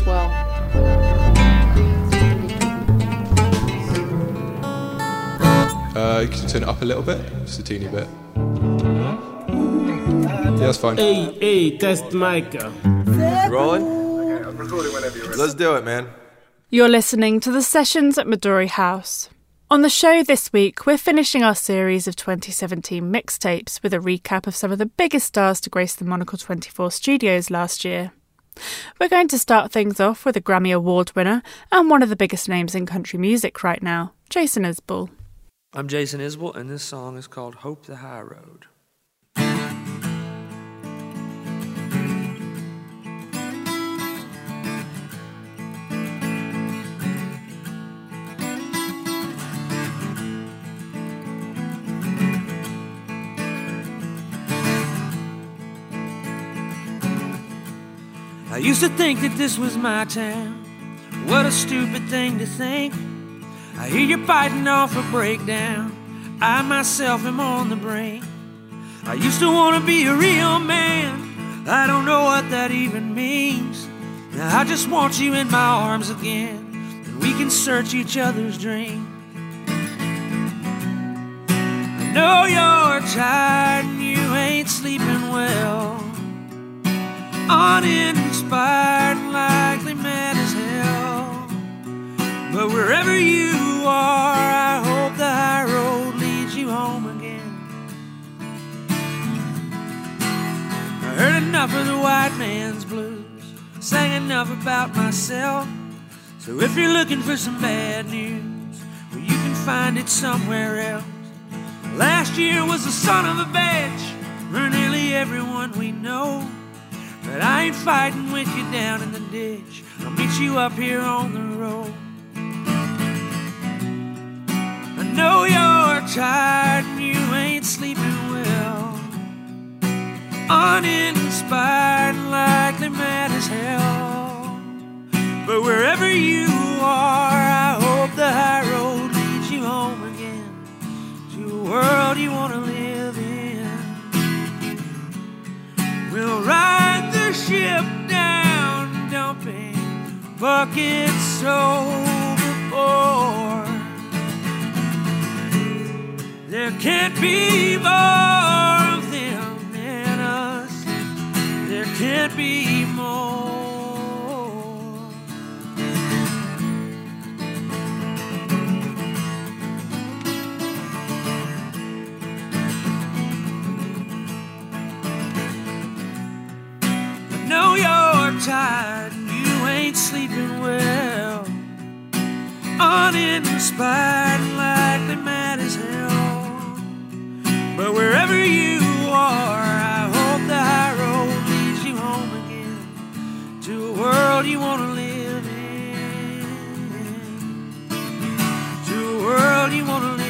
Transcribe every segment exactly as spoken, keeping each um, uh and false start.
well. Uh, you can turn it up a little bit, just a teeny bit. Yeah, that's fine. Hey, hey, test mic. Rolling? Okay, I'm recording whenever you're ready. Let's do it, man. You're listening to The Sessions at Midori House. On the show this week, we're finishing our series of twenty seventeen mixtapes with a recap of some of the biggest stars to grace the Monocle twenty-four studios last year. We're going to start things off with a Grammy Award winner and one of the biggest names in country music right now, Jason Isbell. I'm Jason Isbell, and this song is called Hope the High Road. I used to think that this was my town. What a stupid thing to think. I hear you biting off a breakdown. I myself am on the brink. I used to want to be a real man. I don't know what that even means. Now I just want you in my arms again, and we can search each other's dreams. I know you're tired and you ain't sleeping well, uninspired and likely mad as hell. But wherever you are, I hope the high road leads you home again. I heard enough of the white man's blues, sang enough about myself. So if you're looking for some bad news, well, you can find it somewhere else. Last year was the son of a bitch for nearly everyone we know. But I ain't fighting with you down in the ditch. I'll meet you up here on the road. I know you're tired and you ain't sleeping well, uninspired and likely mad as hell. But wherever you are, I hope the high road leads you home again, to a world you want to live in. We'll ride the ship down, dumping buckets overboard. There can't be more of them than us. There can't be more. I know you're tired and you ain't sleeping well, uninspired and likely mad as hell. But wherever you are, I hope the high road leads you home again, to a world you want to live in, to a world you want to live in.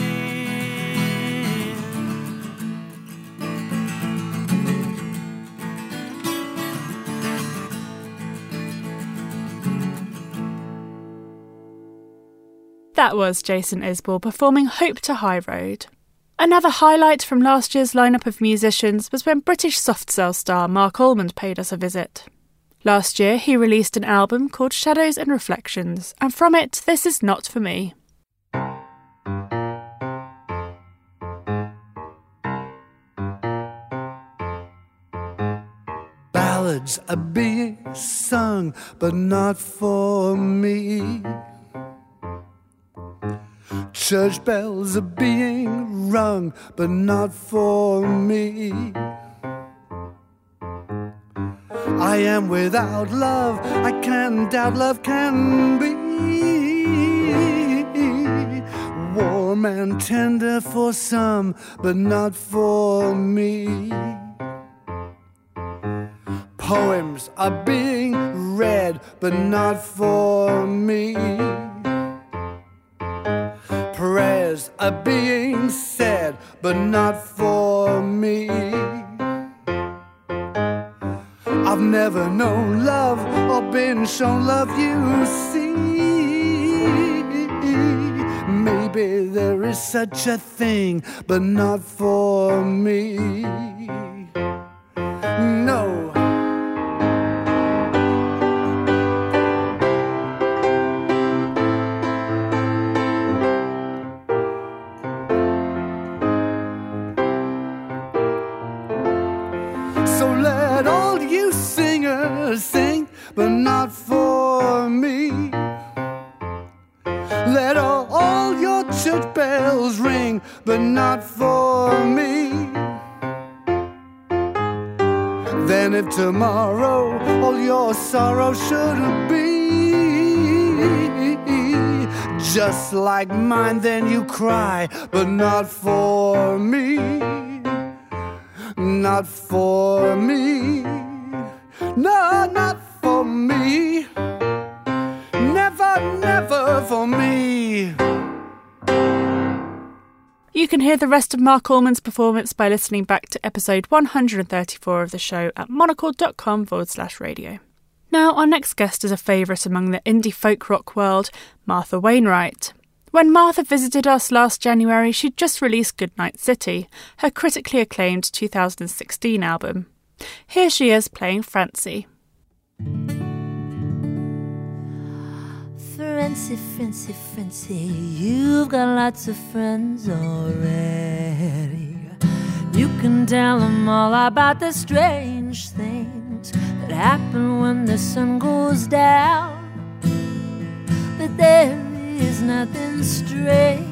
That was Jason Isbell performing Hope to High Road. Another highlight from last year's lineup of musicians was when British soft cell star Mark Almond paid us a visit. Last year he released an album called Shadows and Reflections, and from it, this is Not For Me. Ballads are being sung, but not for me. Church bells are being rung, but not for me. I am without love, I can't doubt love can be warm and tender for some, but not for me. Poems are being read, but not for me. Prayers are being said, but not for me. I've never known love or been shown love, you see. Maybe there is such a thing, but not for me. No. all you singers sing, but not for me. Let all, all your church bells ring, but not for me. Then if tomorrow all your sorrow should be just like mine, then you cry, but not for me. Not for me. No, not for me. Never, never for me. You can hear the rest of Mark Allman's performance by listening back to episode one hundred thirty-four of the show at monocle.com forward slash radio. Now, our next guest is a favourite among the indie folk rock world, Martha Wainwright. When Martha visited us last January, she'd just released Goodnight City, her critically acclaimed two thousand sixteen album. Here she is playing Francie. Francie, Francie, Francie, you've got lots of friends already. You can tell them all about the strange things that happen when the sun goes down. But there is nothing strange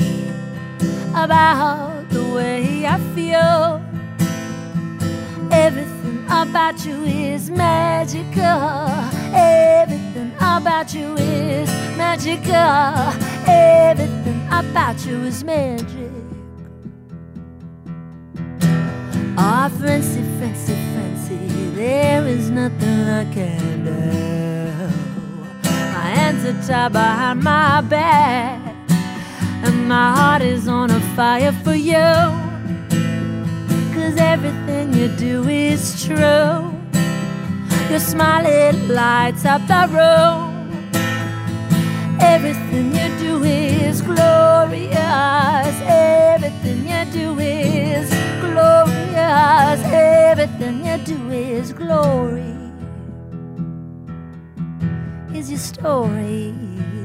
about the way I feel. Everything about you is magical. Everything about you is magical. Everything about you is magic. Ah, oh, Francie, Francie, Francie, there is nothing I can do. My hands are tied behind my back, and my heart is on a fire for you. 'Cause everything you do is true. Your smile, it lights up the room. Everything you do is glorious. Everything you do is glorious. Everything you do is glory. Is your story.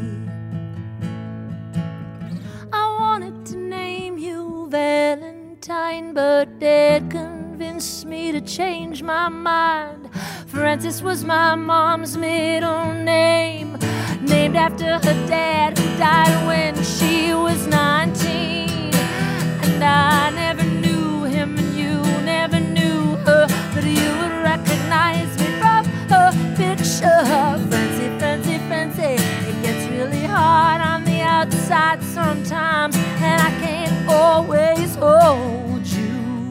I wanted to name you Valentine, but Dad convinced me to change my mind. Frances was my mom's middle name, named after her dad who died when she was nineteen. And I never knew him and you never knew her, but you would recognize me from her picture. Francie, Francie, Francie, it gets really hard on the outside sometimes, and I can't always hold you.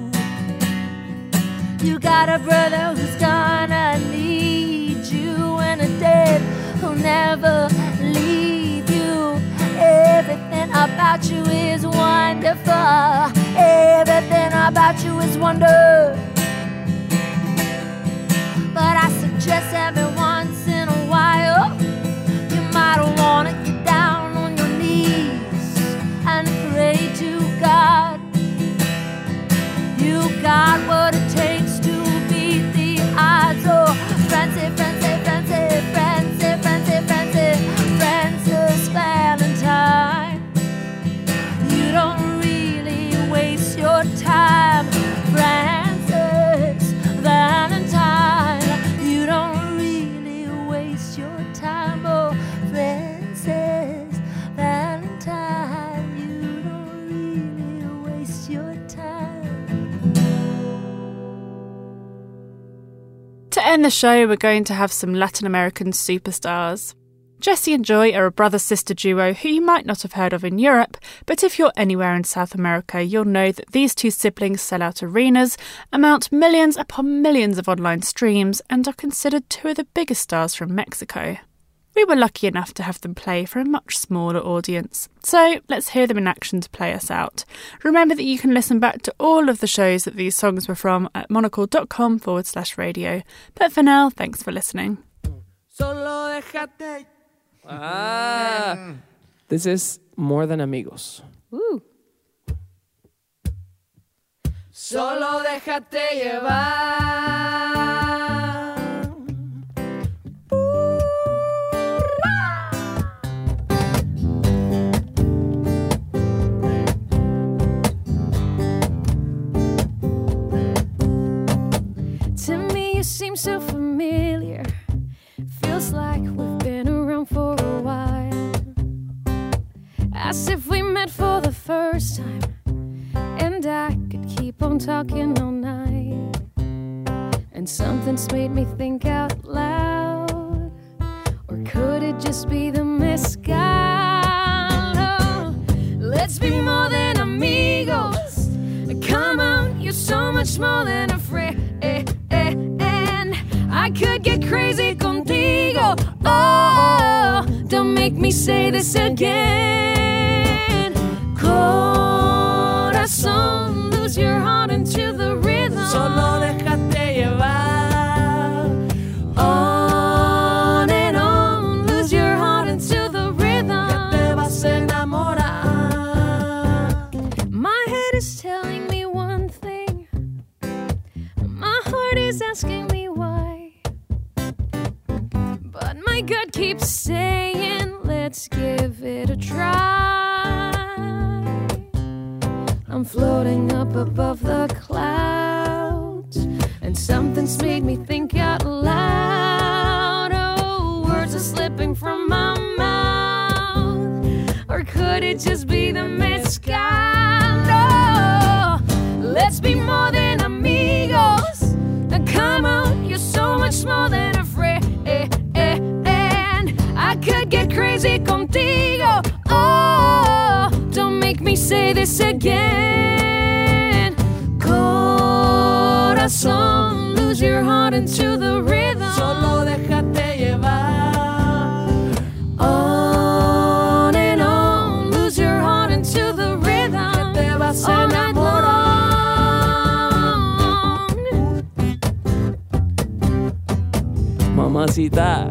You got a brother who's gonna need you, and a dad who'll never leave you. Everything about you is wonderful. Everything about you is wonder. But I suggest every once in a while you might wanna get down on your knees and pray to God. You got what it takes to beat the odds. Oh, Francie, Francie, Francie, Francie, Francie, Francie, Frances Valentine. You don't really waste your time, Frances Valentine. You don't really waste your time, oh, Frances Valentine. You don't really waste your time. To end the show, we're going to have some Latin American superstars. Jesse and Joy are a brother-sister duo who you might not have heard of in Europe, but if you're anywhere in South America, you'll know that these two siblings sell out arenas, amount millions upon millions of online streams, and are considered two of the biggest stars from Mexico. We were lucky enough to have them play for a much smaller audience, so let's hear them in action to play us out. Remember that you can listen back to all of the shows that these songs were from at monocle.com forward slash radio. But for now, thanks for listening. Solo déjate. Ah, this is More Than Amigos. Woo. Solo déjate llevar. To me you seem seems so familiar. Feels like we've been around for a while, as if we met for the first time. And I could keep on talking all night, and something's made me think out loud. Or could it just be the mezcal? Oh, let's be more than amigos. Come on, you're so much more than a friend. And I could get crazy contigo. Oh, don't make me say this again. Corazón, lose your heart into the rhythm. Solo déjate llevar. On and on, lose your heart into the rhythm. Que te vas a enamorar. My head is telling me one thing, my heart is asking me why, but my gut keeps saying, let's give it a try. I'm floating up above the clouds, and something's made me think out loud. Oh, words are slipping from my mouth. Or could it just be the mezcal? Oh, let's be more than amigos. Now come on, you're so much more than a friend. And I could get crazy contigo. Oh, don't make me say this again. Corazón, lose your heart into the rhythm. Solo déjate llevar. On and on, lose your heart into the rhythm. Que te vas a All night long. Mamacita.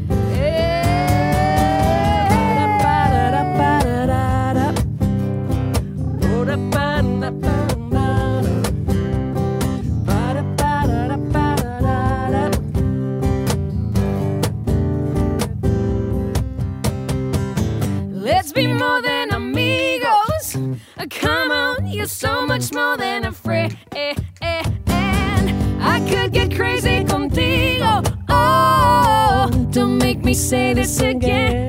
Let's be more than amigos. Come on, you're so much more than a friend. And I could get crazy contigo. Oh, don't make me say this again.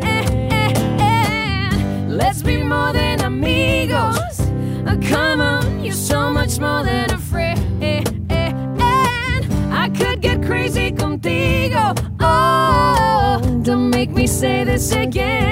Let's be more than amigos. Come on, you're so much more than a friend. And I could get crazy contigo. Oh, don't make me say this again.